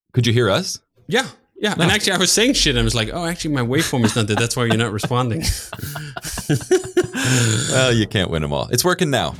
Could you hear us? Yeah. Yeah. No. And actually, I was saying shit. And I was like, oh, actually, my waveform is not there. That's why you're not responding. Well, you can't win them all. It's working now.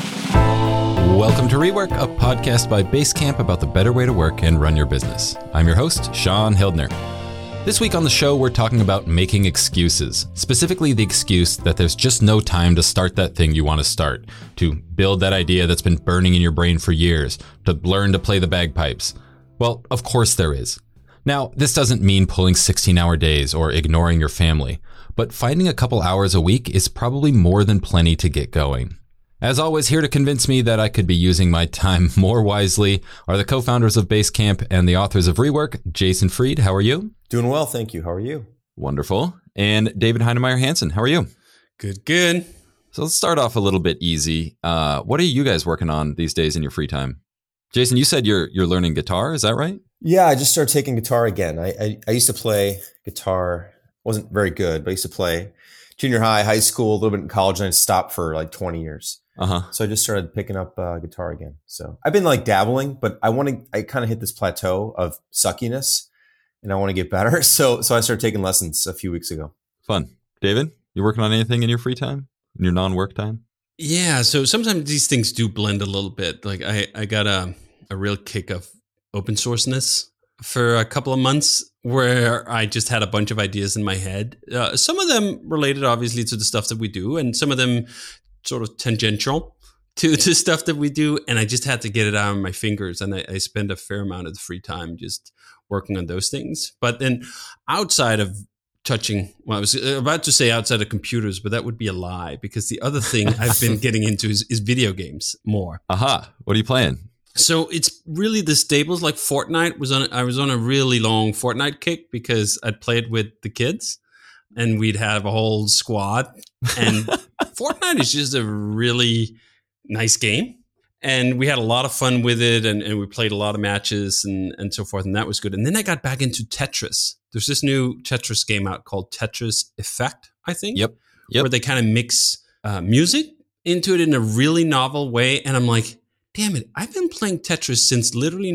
Welcome to Rework, a podcast by Basecamp about the better way to work and run your business. I'm your host, Sean Hildner. This week on the show, we're talking about making excuses, specifically the excuse that there's just no time to start that thing you want to start, to build that idea that's been burning in your brain for years, to learn to play the bagpipes. Well, of course there is. Now, this doesn't mean pulling 16-hour days or ignoring your family, but finding a couple hours a week is probably more than plenty to get going. As always, here to convince me that I could be using my time more wisely are the co-founders of Basecamp and the authors of Rework, Jason Fried. How are you? Doing well, thank you. How are you? Wonderful. And David Heinemeier Hansen. How are you? Good. So let's start off a little bit easy. What are you guys working on these days in your free time? Jason, you said you're learning guitar. Is that right? Yeah, I just started taking guitar again. I used to play guitar. Wasn't very good, but I used to play junior high, high school, a little bit in college, and I stopped for like 20 years. So I just started picking up guitar again. So I've been like dabbling, but I kind of hit this plateau of suckiness and I want to get better. So I started taking lessons a few weeks ago. Fun. David, you working on anything in your free time, in your non-work time? Yeah. So sometimes these things do blend a little bit. Like I got a real kick of open sourceness for a couple of months where I just had a bunch of ideas in my head. Some of them related obviously to the stuff that we do and some of them sort of tangential to stuff that we do. And I just had to get it out of my fingers. And I spend a fair amount of the free time just working on those things. But then outside of touching, well, I was about to say outside of computers, but that would be a lie because the other thing I've been getting into is video games more. Aha. What are you playing? So it's really the staples. Like Fortnite I was on a really long Fortnite kick because I'd played with the kids and we'd have a whole squad. And Fortnite is just a really nice game. And we had a lot of fun with it and we played a lot of matches and so forth. And that was good. And then I got back into Tetris. There's this new Tetris game out called Tetris Effect, I think. Yep. Where they kind of mix music into it in a really novel way. And I'm like, damn it, I've been playing Tetris since literally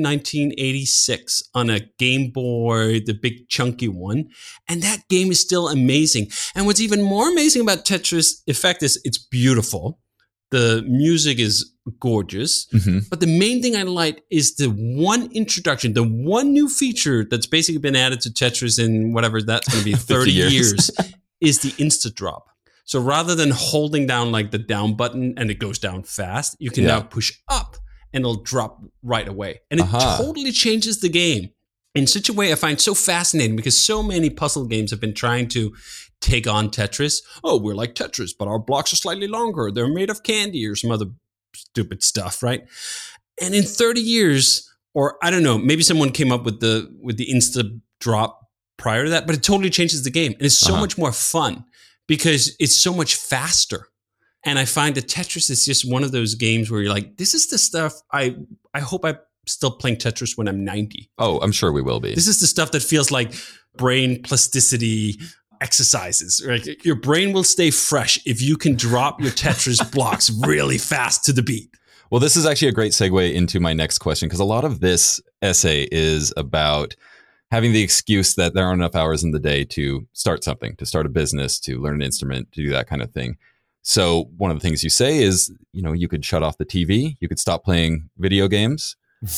1986 on a Game Boy, the big chunky one. And that game is still amazing. And what's even more amazing about Tetris Effect is it's beautiful. The music is gorgeous. Mm-hmm. But the main thing I like is the one introduction, the one new feature that's basically been added to Tetris in whatever that's going to be 30 years is the Insta Drop. So rather than holding down like the down button and it goes down fast, you can now push up and it'll drop right away. And it totally changes the game in such a way I find so fascinating because so many puzzle games have been trying to take on Tetris. Oh, we're like Tetris, but our blocks are slightly longer. They're made of candy or some other stupid stuff, right? And in 30 years, or I don't know, maybe someone came up with the Insta Drop prior to that, but it totally changes the game. And it's so much more fun. Because it's so much faster. And I find that Tetris is just one of those games where you're like, this is the stuff I hope I'm still playing Tetris when I'm 90. Oh, I'm sure we will be. This is the stuff that feels like brain plasticity exercises. Right? Your brain will stay fresh if you can drop your Tetris blocks really fast to the beat. Well, this is actually a great segue into my next question because a lot of this essay is about having the excuse that there aren't enough hours in the day to start something, to start a business, to learn an instrument, to do that kind of thing. So one of the things you say is, you could shut off the TV, you could stop playing video games.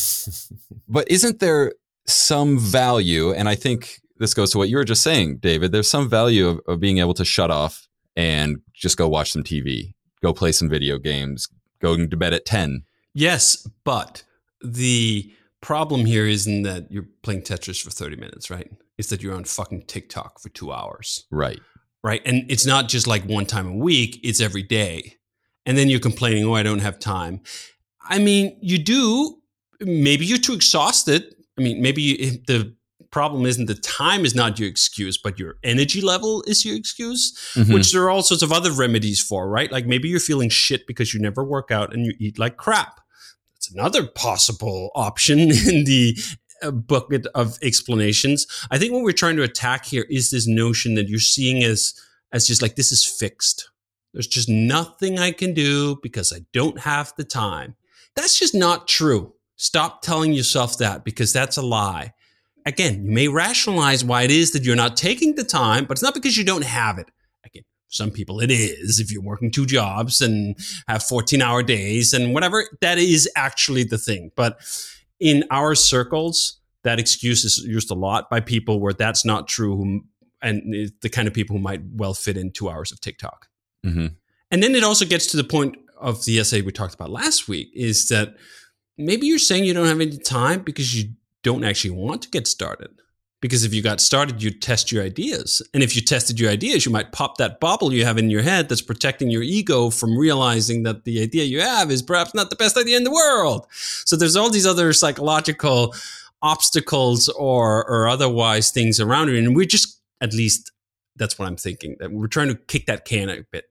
But isn't there some value, and I think this goes to what you were just saying, David, there's some value of being able to shut off and just go watch some TV, go play some video games, going to bed at 10. Yes, but the problem here isn't that you're playing Tetris for 30 minutes, right? It's that you're on fucking TikTok for 2 hours. Right. And it's not just like one time a week, it's every day. And then you're complaining, I don't have time. I mean, you do. Maybe you're too exhausted. I mean, maybe the problem isn't the time is not your excuse, but your energy level is your excuse, which there are all sorts of other remedies for, right? Like maybe you're feeling shit because you never work out and you eat like crap. That's another possible option in the bucket of explanations. I think what we're trying to attack here is this notion that you're seeing as just like, this is fixed. There's just nothing I can do because I don't have the time. That's just not true. Stop telling yourself that because that's a lie. again, you may rationalize why it is that you're not taking the time, but it's not because you don't have it. Again, some people it is. If you're working 2 jobs and have 14-hour days and whatever, that is actually the thing. But in our circles, that excuse is used a lot by people where that's not true, and the kind of people who might well fit in 2 hours of TikTok. Mm-hmm. And then it also gets to the point of the essay we talked about last week, is that maybe you're saying you don't have any time because you don't actually want to get started. Because if you got started, you'd test your ideas. And if you tested your ideas, you might pop that bubble you have in your head that's protecting your ego from realizing that the idea you have is perhaps not the best idea in the world. So there's all these other psychological obstacles or otherwise things around it. And we're just, at least that's what I'm thinking, that we're trying to kick that can a bit.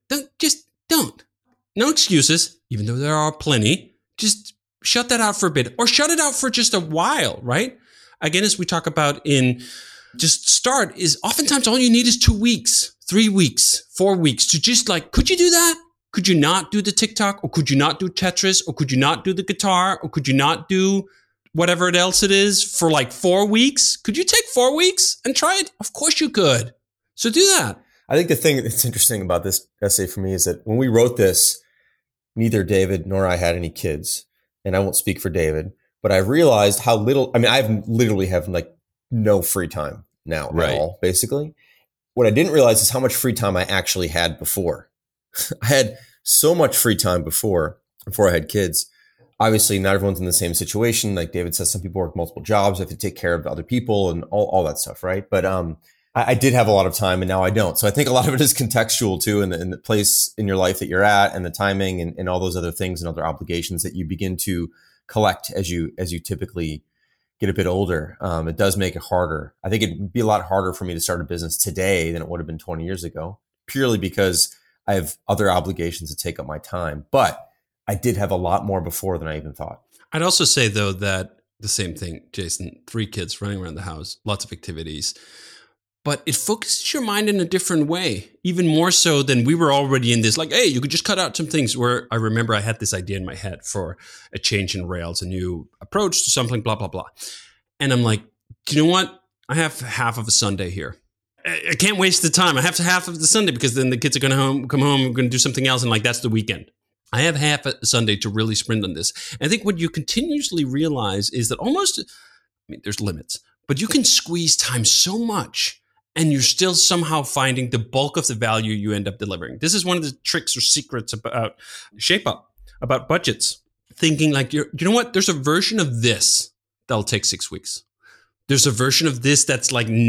Don't. No excuses, even though there are plenty. Just shut that out for a bit, or shut it out for just a while, right? Again, as we talk about in Just Start, is oftentimes all you need is 2 weeks, 3 weeks, 4 weeks to just could you do that? Could you not do the TikTok? Or could you not do Tetris? Or could you not do the guitar? Or could you not do whatever else it is for 4 weeks? Could you take 4 weeks and try it? Of course you could. So do that. I think the thing that's interesting about this essay for me is that when we wrote this, neither David nor I had any kids. And I won't speak for David, but I realized how little, I literally have no free time now at all, basically. What I didn't realize is how much free time I actually had before. I had so much free time before I had kids. Obviously, not everyone's in the same situation. Like David says, some people work multiple jobs, have to take care of other people and all that stuff, right? But I did have a lot of time, and now I don't. So I think a lot of it is contextual too, and the place in your life that you're at, and the timing, and all those other things and other obligations that you begin to collect as you typically get a bit older. It does make it harder. I think it'd be a lot harder for me to start a business today than it would have been 20 years ago, purely because I have other obligations that take up my time. But I did have a lot more before than I even thought. I'd also say, though, that the same thing, Jason, 3 kids running around the house, lots of activities, but it focuses your mind in a different way, even more so than we were already in this, hey, you could just cut out some things. Where I remember I had this idea in my head for a change in Rails, a new approach to something, blah, blah, blah. And I'm like, do you know what? I have half of a Sunday here. I can't waste the time. I have half of the Sunday because then the kids are going to come home, we're going to do something else. And that's the weekend. I have half a Sunday to really sprint on this. And I think what you continuously realize is that there's limits, but you can squeeze time so much and you're still somehow finding the bulk of the value you end up delivering. This is one of the tricks or secrets about ShapeUp, about budgets. Thinking you know what? There's a version of this that'll take 6 weeks. There's a version of this that's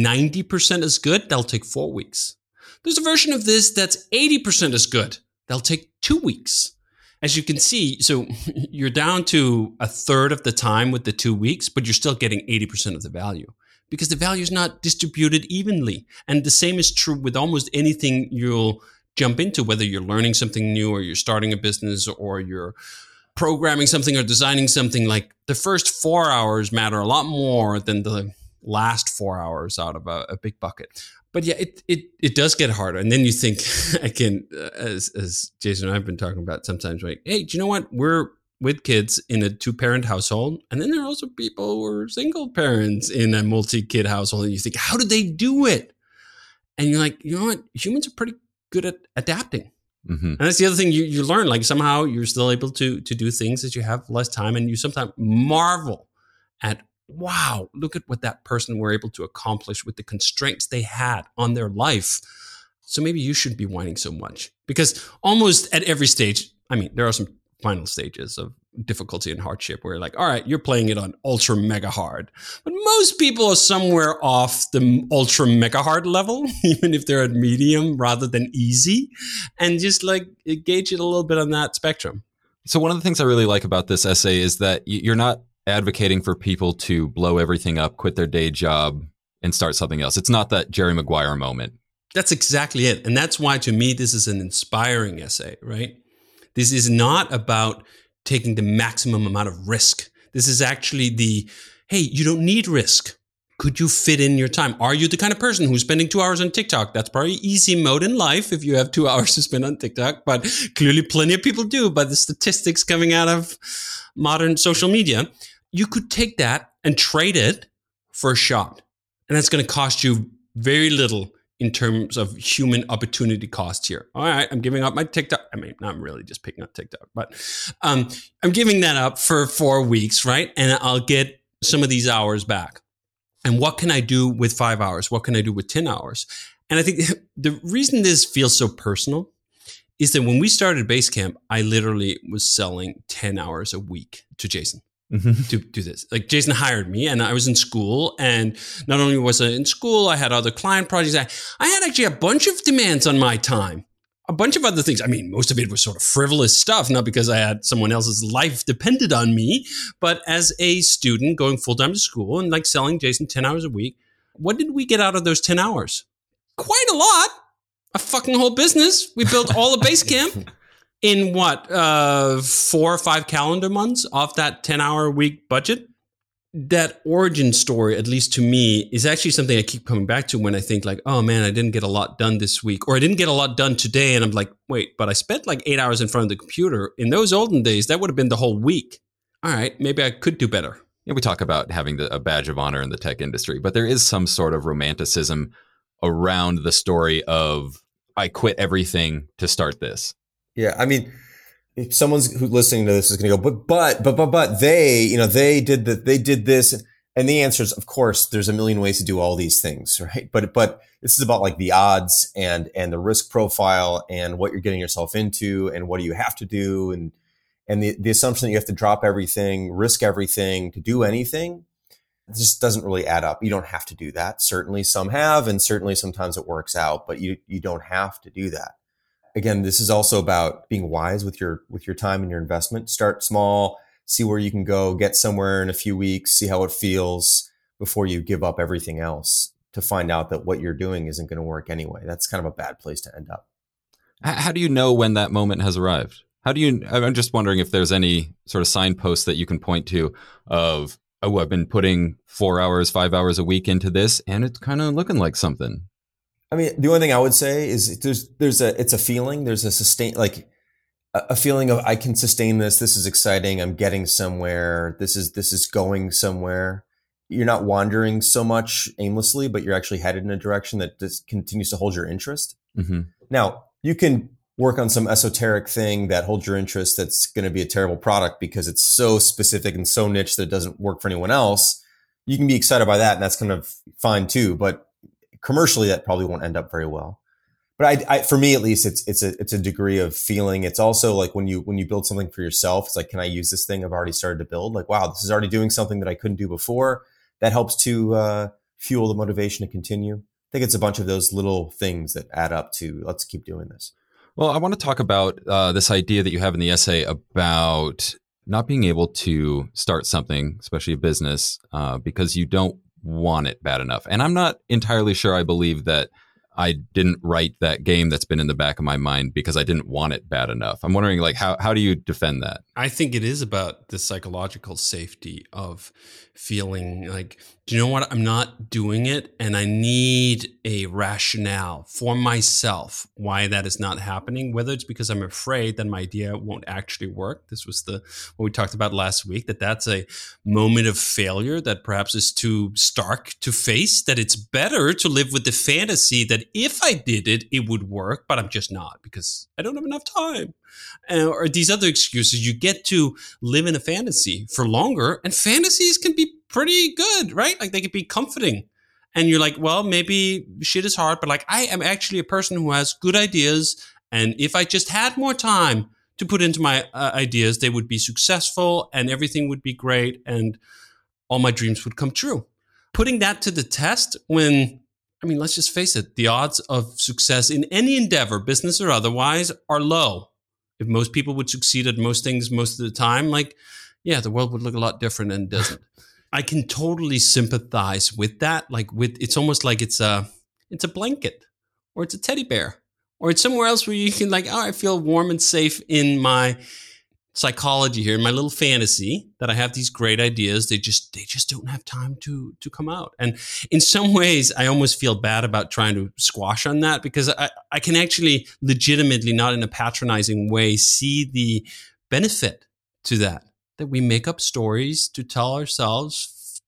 90% as good. That'll take 4 weeks. There's a version of this that's 80% as good. That'll take 2 weeks. As you can see, so you're down to a third of the time with the 2 weeks, but you're still getting 80% of the value because the value is not distributed evenly. And the same is true with almost anything you'll jump into, whether you're learning something new or you're starting a business or you're programming something or designing something. The first 4 hours matter a lot more than the last 4 hours out of a big bucket. But yeah, it does get harder. And then you think, again, as Jason and I have been talking about sometimes, hey, do you know what? We're with kids in a 2-parent household. And then there are also people who are single parents in a multi-kid household. And you think, how do they do it? And you're like, you know what? Humans are pretty good at adapting. Mm-hmm. And that's the other thing you learn. Somehow you're still able to do things as you have less time. And you sometimes marvel at, wow, look at what that person were able to accomplish with the constraints they had on their life. So maybe you shouldn't be whining so much, because almost at every stage, there are some final stages of difficulty and hardship where you're all right, you're playing it on ultra mega hard. But most people are somewhere off the ultra mega hard level, even if they're at medium rather than easy, and just gauge it a little bit on that spectrum. So one of the things I really like about this essay is that you're not advocating for people to blow everything up, quit their day job, and start something else. It's not that Jerry Maguire moment. That's exactly it. And that's why, to me, this is an inspiring essay, right? This is not about taking the maximum amount of risk. This is actually hey, you don't need risk. Could you fit in your time? Are you the kind of person who's spending 2 hours on TikTok? That's probably easy mode in life if you have 2 hours to spend on TikTok, but clearly plenty of people do by the statistics coming out of modern social media. You could take that and trade it for a shot. And that's going to cost you very little in terms of human opportunity cost here. All right, I'm giving up my TikTok. I mean, not really just picking up TikTok, but I'm giving that up for 4 weeks, right? And I'll get some of these hours back. And what can I do with 5 hours? What can I do with 10 hours? And I think the reason this feels so personal is that when we started Basecamp, I literally was selling 10 hours a week to Jason. To do this. Like Jason hired me and I was in school, and not only was I in school, I had other client projects. I had actually a bunch of demands on my time, a bunch of other things. I mean, most of it was sort of frivolous stuff, not because I had someone else's life depended on me, but as a student going full-time to school and like selling Jason 10 hours a week, what did we get out of those 10 hours? Quite a lot. A fucking whole business. We built all of Basecamp. In what, 4 or 5 calendar months off that 10-hour a week budget? That origin story, at least to me, is actually something I keep coming back to when I think like, oh man, I didn't get a lot done this week, or I didn't get a lot done today. And I'm like, wait, but I spent like 8 hours in front of the computer. In those olden days, that would have been the whole week. All right, maybe I could do better. Yeah, we talk about having a badge of honor in the tech industry, but there is some sort of romanticism around the story of I quit everything to start this. Yeah, I mean, if someone's who's listening to this is going to go, but they did this, and the answer is, of course, there's a million ways to do all these things, right? But this is about like the odds and the risk profile and what you're getting yourself into and what do you have to do and the assumption that you have to drop everything, risk everything to do anything. It just doesn't really add up. You don't have to do that. Certainly some have, and certainly sometimes it works out, but you don't have to do that. Again, this is also about being wise with your time and your investment. Start small, see where you can go, get somewhere in a few weeks, see how it feels before you give up everything else to find out that what you're doing isn't going to work anyway. That's kind of a bad place to end up. How do you know when that moment has arrived? I'm just wondering if there's any sort of signpost that you can point to of, oh, I've been putting 4 hours, 5 hours a week into this and it's kind of looking like something. I mean, the only thing I would say is it's a feeling. There's a feeling of I can sustain this. This is exciting. I'm getting somewhere. This is going somewhere. You're not wandering so much aimlessly, but you're actually headed in a direction that just continues to hold your interest. Mm-hmm. Now, you can work on some esoteric thing that holds your interest that's going to be a terrible product because it's so specific and so niche that it doesn't work for anyone else. You can be excited by that, and that's kind of fine too. But commercially, that probably won't end up very well. But I for me at least, it's a degree of feeling. It's also like when you build something for yourself, it's like, can I use this thing I've already started to build? Like, wow, this is already doing something that I couldn't do before. That helps to fuel the motivation to continue. I think it's a bunch of those little things that add up to let's keep doing this. Well, I want to talk about this idea that you have in the essay about not being able to start something, especially a business, because you don't want it bad enough. And I'm not entirely sure I believe that I didn't write that game that's been in the back of my mind because I didn't want it bad enough. I'm wondering, like, how do you defend that? I think it is about the psychological safety of feeling like, do you know what? I'm not doing it, and I need a rationale for myself why that is not happening, whether it's because I'm afraid that my idea won't actually work. This was what we talked about last week, that's a moment of failure that perhaps is too stark to face, that it's better to live with the fantasy that if I did it, it would work, but I'm just not because I don't have enough time. Or these other excuses. You get to live in a fantasy for longer, and fantasies can be pretty good, right? Like they can be comforting. And you're like, well, maybe shit is hard, but like I am actually a person who has good ideas. And if I just had more time to put into my ideas, they would be successful and everything would be great and all my dreams would come true. Putting that to the test when, I mean, let's just face it, the odds of success in any endeavor, business or otherwise, are low. If most people would succeed at most things most of the time, like, yeah, the world would look a lot different and it doesn't. I can totally sympathize with that. Like it's almost like it's a blanket or it's a teddy bear or it's somewhere else where you can like, oh, I feel warm and safe in my psychology here, in my little fantasy that I have these great ideas. They just don't have time to come out. And in some ways, I almost feel bad about trying to squash on that because I can actually legitimately, not in a patronizing way, see the benefit to that we make up stories to tell ourselves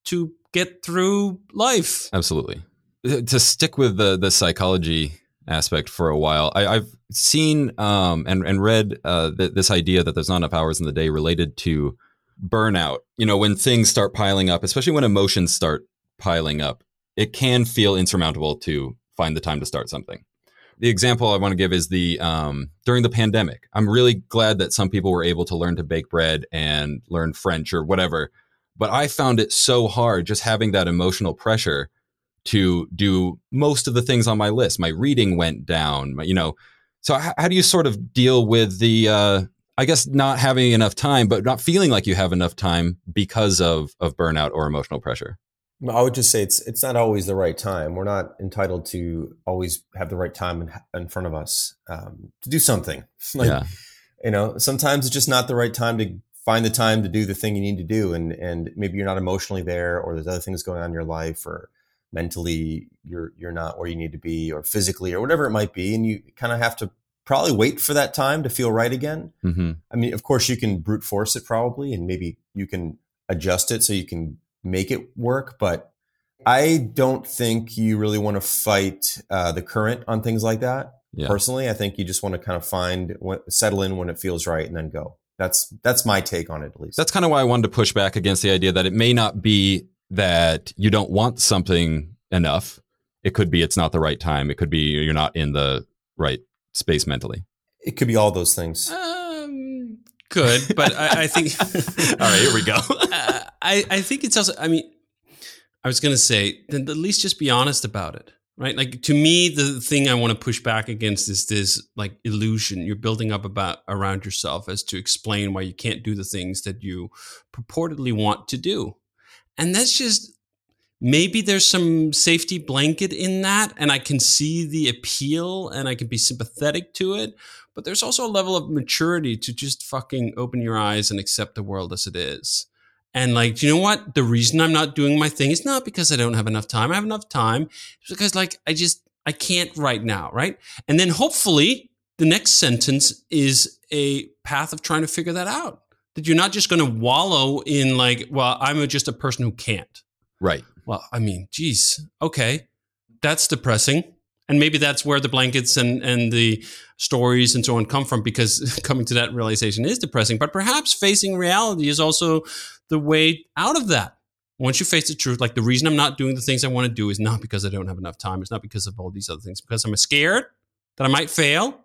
to get through life. Absolutely. To stick with the psychology aspect for a while, I've seen and read this idea that there's not enough hours in the day related to burnout. When things start piling up, especially when emotions start piling up, it can feel insurmountable to find the time to start something. The example I want to give is during the pandemic. I'm really glad that some people were able to learn to bake bread and learn French or whatever, but I found it so hard just having that emotional pressure to do most of the things on my list. My reading went down, So how do you sort of deal with the, I guess, not having enough time, but not feeling like you have enough time because of burnout or emotional pressure? I would just say it's not always the right time. We're not entitled to always have the right time in front of us to do something. Sometimes it's just not the right time to find the time to do the thing you need to do. And maybe you're not emotionally there, or there's other things going on in your life, or mentally you're not where you need to be, or physically, or whatever it might be. And you kind of have to probably wait for that time to feel right again. Mm-hmm. I mean, of course you can brute force it probably, and maybe you can adjust it so you can make it work. But I don't think you really want to fight the current on things like that. Yeah. Personally, I think you just want to kind of settle in when it feels right and then go. That's my take on it, at least. That's kind of why I wanted to push back against the idea that it may not be that you don't want something enough. It could be it's not the right time. It could be you're not in the right space mentally. It could be all those things. Could, but I think... All right, here we go. I think it's also, I was going to say, then at least just be honest about it, right? Like, to me, the thing I want to push back against is this like illusion you're building up around yourself as to explain why you can't do the things that you purportedly want to do. And that's just, maybe there's some safety blanket in that, and I can see the appeal and I can be sympathetic to it. But there's also a level of maturity to just fucking open your eyes and accept the world as it is. And like, you know what? The reason I'm not doing my thing is not because I don't have enough time. I have enough time. It's because like, I can't right now, right? And then hopefully the next sentence is a path of trying to figure that out. That you're not just going to wallow in like, well, I'm just a person who can't. Right. Well, I mean, geez, okay. That's depressing. And maybe that's where the blankets and the stories and so on come from, because coming to that realization is depressing. But perhaps facing reality is also the way out of that. Once you face the truth, like the reason I'm not doing the things I want to do is not because I don't have enough time. It's not because of all these other things. Because I'm scared that I might fail.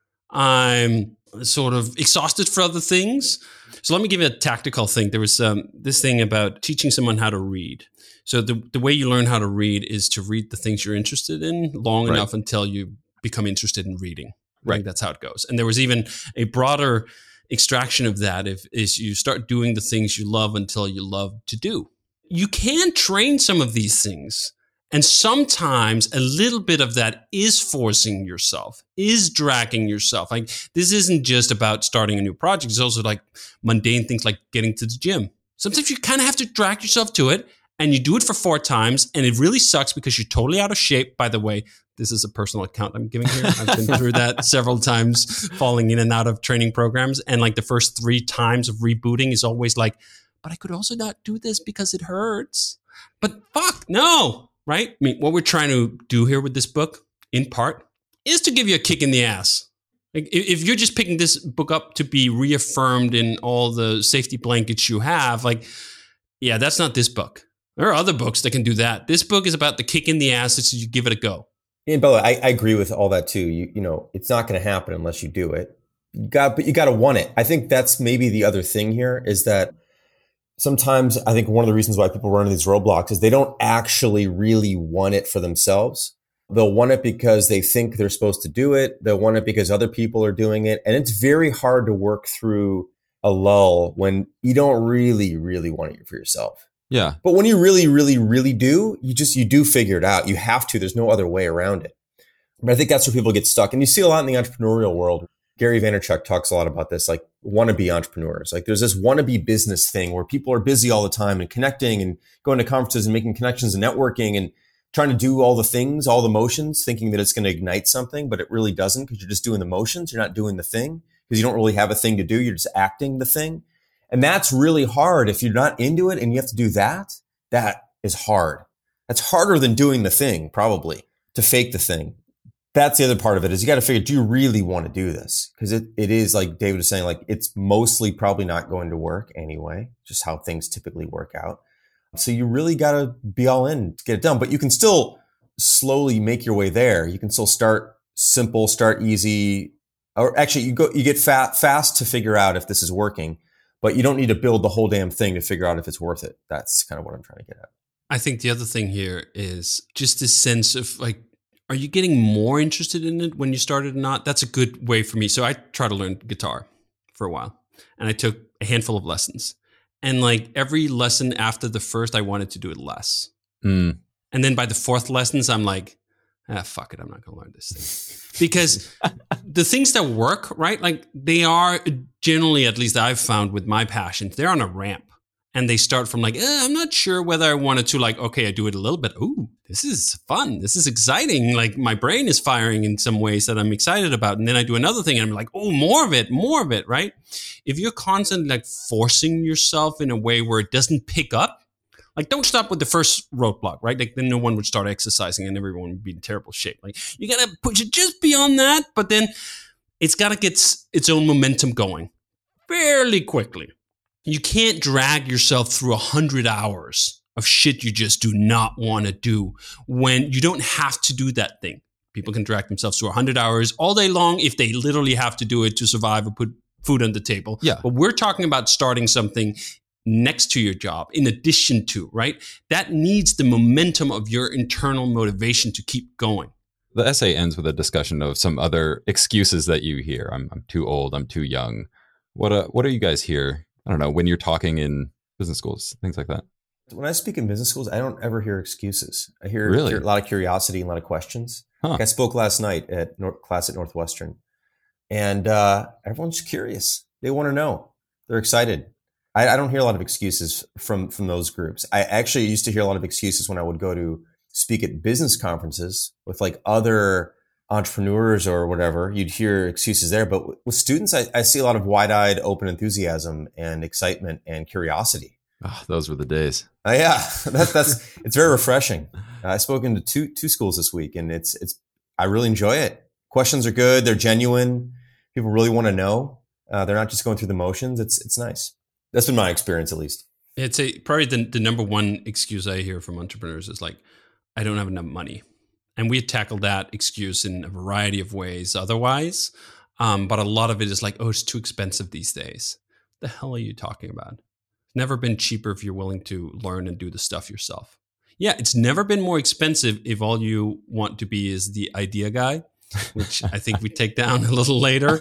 I'm sort of exhausted for other things. So let me give you a tactical thing. There was this thing about teaching someone how to read. So the way you learn how to read is to read the things you're interested in long enough until you become interested in reading. Right. That's how it goes. And there was even a broader extraction of that is you start doing the things you love until you love to do. You can train some of these things. And sometimes a little bit of that is forcing yourself, is dragging yourself. Like, this isn't just about starting a new project. It's also like mundane things like getting to the gym. Sometimes you kind of have to drag yourself to it, and you do it for 4 times, and it really sucks because you're totally out of shape. By the way, this is a personal account I'm giving here. I've been through that several times, falling in and out of training programs. And like the first 3 times of rebooting is always like, but I could also not do this because it hurts. But fuck, no. Right? I mean, what we're trying to do here with this book, in part, is to give you a kick in the ass. Like, if you're just picking this book up to be reaffirmed in all the safety blankets you have, like, yeah, that's not this book. There are other books that can do that. This book is about the kick in the ass that you give it a go. And by the way, I agree with all that too. You know, it's not going to happen unless you do it. But you got to want it. I think that's maybe the other thing here is that sometimes I think one of the reasons why people run into these roadblocks is they don't actually really want it for themselves. They'll want it because they think they're supposed to do it. They'll want it because other people are doing it. And it's very hard to work through a lull when you don't really, really want it for yourself. Yeah. But when you really, really, really do, you do figure it out. You have to. There's no other way around it. But I think that's where people get stuck. And you see a lot in the entrepreneurial world. Gary Vaynerchuk talks a lot about this, like wannabe entrepreneurs. Like there's this wannabe business thing where people are busy all the time and connecting and going to conferences and making connections and networking and trying to do all the things, all the motions, thinking that it's going to ignite something, but it really doesn't because you're just doing the motions. You're not doing the thing because you don't really have a thing to do. You're just acting the thing. And that's really hard if you're not into it and you have to do that. that is hard. That's harder than doing the thing, probably, to fake the thing. That's the other part of it is you got to figure, do you really want to do this? Because it is, like David was saying, like it's mostly probably not going to work anyway, just how things typically work out. So you really got to be all in to get it done. But you can still slowly make your way there. You can still start simple, start easy. Or actually, you get fast to figure out if this is working. But you don't need to build the whole damn thing to figure out if it's worth it. That's kind of what I'm trying to get at. I think the other thing here is just this sense of like, are you getting more interested in it when you started or not? That's a good way for me. So I tried to learn guitar for a while and I took a handful of lessons. And like every lesson after the first, I wanted to do it less. And then by the fourth lessons, I'm like, fuck it. I'm not going to learn this thing. Because the things that work, right? Like they are generally, at least I've found with my passions, they're on a ramp. And they start from like, I'm not sure whether I wanted to like, okay, I do it a little bit. Ooh, this is fun. This is exciting. Like my brain is firing in some ways that I'm excited about. And then I do another thing and I'm like, oh, more of it, right? If you're constantly like forcing yourself in a way where it doesn't pick up, like don't stop with the first roadblock, right? Like then no one would start exercising and everyone would be in terrible shape. Like you got to push it just beyond that, but then it's got to get its own momentum going fairly quickly. You can't drag yourself through 100 hours of shit you just do not want to do when you don't have to do that thing. People can drag themselves through 100 hours all day long if they literally have to do it to survive or put food on the table. Yeah. But we're talking about starting something next to your job, in addition to, right? That needs the momentum of your internal motivation to keep going. The essay ends with a discussion of some other excuses that you hear. I'm too old. I'm too young. What are you guys hear? I don't know, when you're talking in business schools, things like that. When I speak in business schools, I don't ever hear excuses. I hear Really? A lot of curiosity and a lot of questions. Huh. Like I spoke last night at class at Northwestern, and everyone's curious. They want to know. They're excited. I don't hear a lot of excuses from those groups. I actually used to hear a lot of excuses when I would go to speak at business conferences with like other entrepreneurs or whatever. You'd hear excuses there. But with students, I see a lot of wide-eyed, open enthusiasm and excitement and curiosity. Oh, those were the days. Yeah, that's it's very refreshing. I spoke into two schools this week, and it's I really enjoy it. Questions are good. They're genuine. People really want to know. They're not just going through the motions. It's nice. That's been my experience, at least. It's probably the number one excuse I hear from entrepreneurs is like, I don't have enough money. And we tackled that excuse in a variety of ways otherwise. But a lot of it is like, oh, it's too expensive these days. The hell are you talking about? Never been cheaper if you're willing to learn and do the stuff yourself. Yeah, it's never been more expensive if all you want to be is the idea guy, which I think we take down a little later,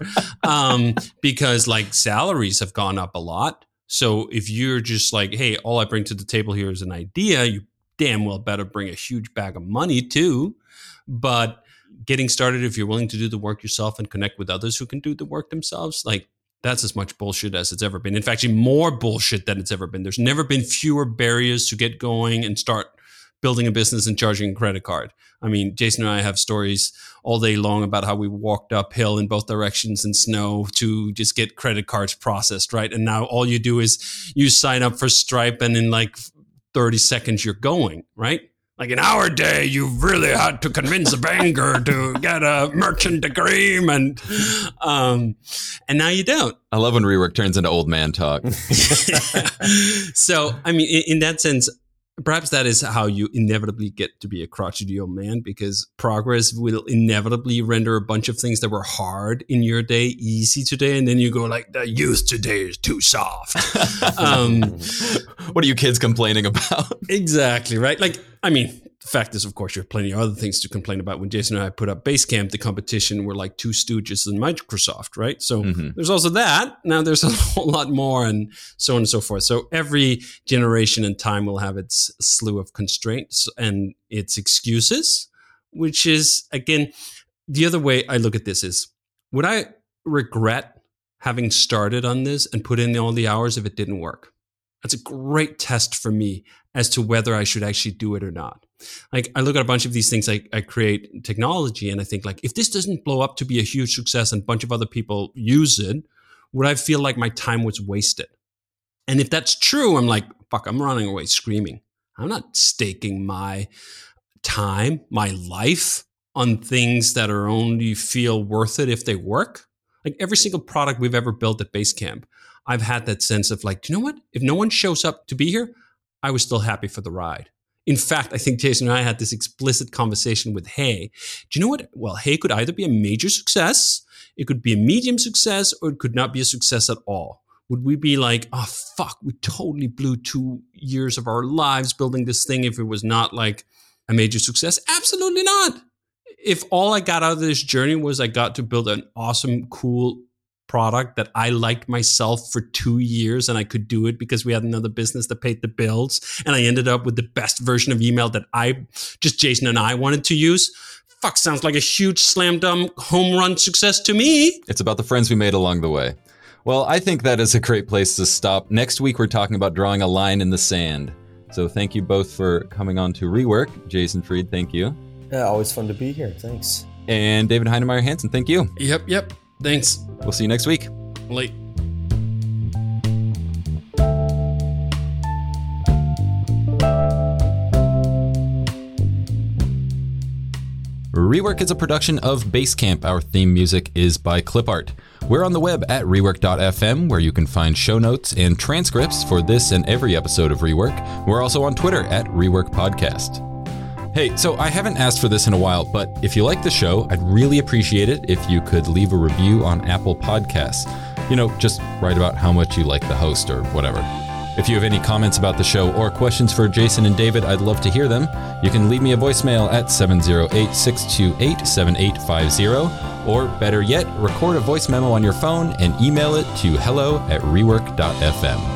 because like salaries have gone up a lot. So if you're just like, hey, all I bring to the table here is an idea, you damn well better bring a huge bag of money too. But getting started, if you're willing to do the work yourself and connect with others who can do the work themselves, like that's as much bullshit as it's ever been. In fact, actually more bullshit than it's ever been. There's never been fewer barriers to get going and start building a business and charging a credit card. I mean, Jason and I have stories all day long about how we walked uphill in both directions in snow to just get credit cards processed, right? And now all you do is you sign up for Stripe and in like 30 seconds you're going, right? Like in our day, you really had to convince a banker to get a merchant agreement. And now you don't. I love when rework turns into old man talk. So, I mean, in that sense, perhaps that is how you inevitably get to be a crotchety old man, because progress will inevitably render a bunch of things that were hard in your day easy today. And then you go like, the youth today is too soft. What are you kids complaining about? Exactly, right? Like, I mean, the fact is, of course, you have plenty of other things to complain about. When Jason and I put up Basecamp, the competition were like two stooges in Microsoft, right? So there's also that. Now there's a whole lot more and so on and so forth. So every generation and time will have its slew of constraints and its excuses, which is, again, the other way I look at this is, would I regret having started on this and put in all the hours if it didn't work? That's a great test for me as to whether I should actually do it or not. Like, I look at a bunch of these things, I create technology, and I think, like, if this doesn't blow up to be a huge success and a bunch of other people use it, would I feel like my time was wasted? And if that's true, I'm like, fuck, I'm running away screaming. I'm not staking my time, my life on things that are only feel worth it if they work. Like every single product we've ever built at Basecamp, I've had that sense of like, do you know what? If no one shows up to be here, I was still happy for the ride. In fact, I think Jason and I had this explicit conversation with Hey. Do you know what? Well, Hey could either be a major success, it could be a medium success, or it could not be a success at all. Would we be like, oh, fuck, we totally blew 2 years of our lives building this thing if it was not like a major success? Absolutely not. If all I got out of this journey was I got to build an awesome, cool product that I liked myself for 2 years, and I could do it because we had another business that paid the bills, and I ended up with the best version of email that Jason and I wanted to use. Fuck, sounds like a huge slam dunk home run success to me. It's about the friends we made along the way. Well, I think that is a great place to stop. Next week, we're talking about drawing a line in the sand. So thank you both for coming on to Rework. Jason Fried, thank you. Yeah, always fun to be here. Thanks. And David Heinemeier Hansen, thank you. Yep. Thanks. We'll see you next week. Late. Rework is a production of Basecamp. Our theme music is by Clipart. We're on the web at rework.fm, where you can find show notes and transcripts for this and every episode of Rework. We're also on Twitter at Rework Podcast. Hey, so I haven't asked for this in a while, but if you like the show, I'd really appreciate it if you could leave a review on Apple Podcasts. Just write about how much you like the host or whatever. If you have any comments about the show or questions for Jason and David, I'd love to hear them. You can leave me a voicemail at 708-628-7850, or better yet, record a voice memo on your phone and email it to hello@rework.fm.